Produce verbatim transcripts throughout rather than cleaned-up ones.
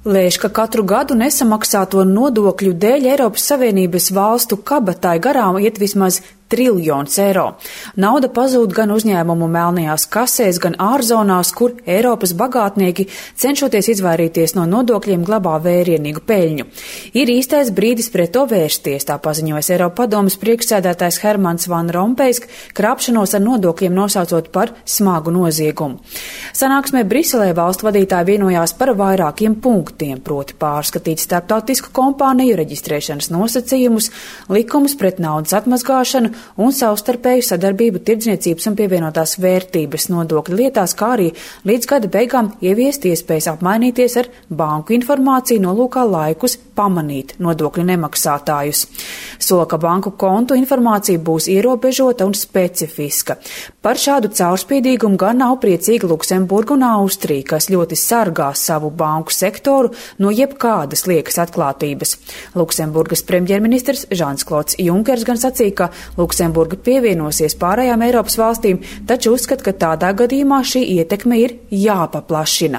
Lēš, ka katru gadu nesamaksāto nodokļu dēļ Eiropas Savienības valstu kabatai garām iet vismaz triljons eiro. Nauda pazūd gan uzņēmumu melnajās kasēs, gan ārzonās, kur Eiropas bagātnieki, cenšoties izvairīties no nodokļiem, glabā vērienīgu peļņu. Ir īstais brīdis pret to vērsties, tā paziņojas Eiropadomes priekšsēdētājs Hermans Van Rompējs, krāpšanos ar nodokļiem nosaucot par smagu noziegumu. Sanāksmē Briselē valstu vadītāji vienojās par vairākiem punktiem, proti pārskatīt starptautisku kompāniju reģistrēšanas nosacījumus, likumus pret naudas atmazgāšanu un savstarpēju sadarbību tirdzniecības un pievienotās vērtības nodokļu lietās, kā arī līdz gada beigām ieviest iespējas apmainīties ar banku informāciju nolūkā laikus pamanīt nodokļu nemaksātājus. Sola, ka banku kontu informācija būs ierobežota un specifiska. Par šādu caurspīdīgumu gan nav priecīga Luksemburga un Austrija, kas ļoti sargā savu banku sektoru no jebkādas liekas atklātības. Luksemburgas premjerministrs Žans Klods Junkers gan sacīja, ka Luksemburga pievienosies pārējām Eiropas valstīm, taču uzskata, ka tādā gadījumā šī ietekme ir jāpaplašina.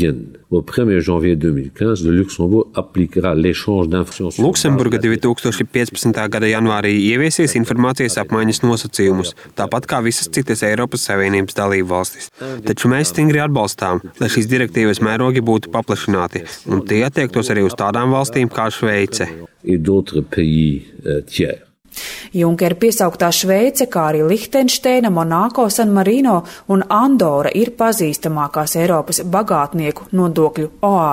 Luksemburga divi tūkstoši piecpadsmitā gada janvārī ieviesies informācijas apmaiņas nosacījumus, tāpat kā visas citas Eiropas Savienības dalību valstis. Taču mēs stingri atbalstām, lai šīs direktīvas mērogi būtu paplašināti, un tie attiektos arī uz tādām valstīm kā Šveice. Junkera piesauktā Šveice, kā arī Lihtenšteina, Monako, San Marino un Andora ir pazīstamākās Eiropas bagātnieku nodokļu oāzes.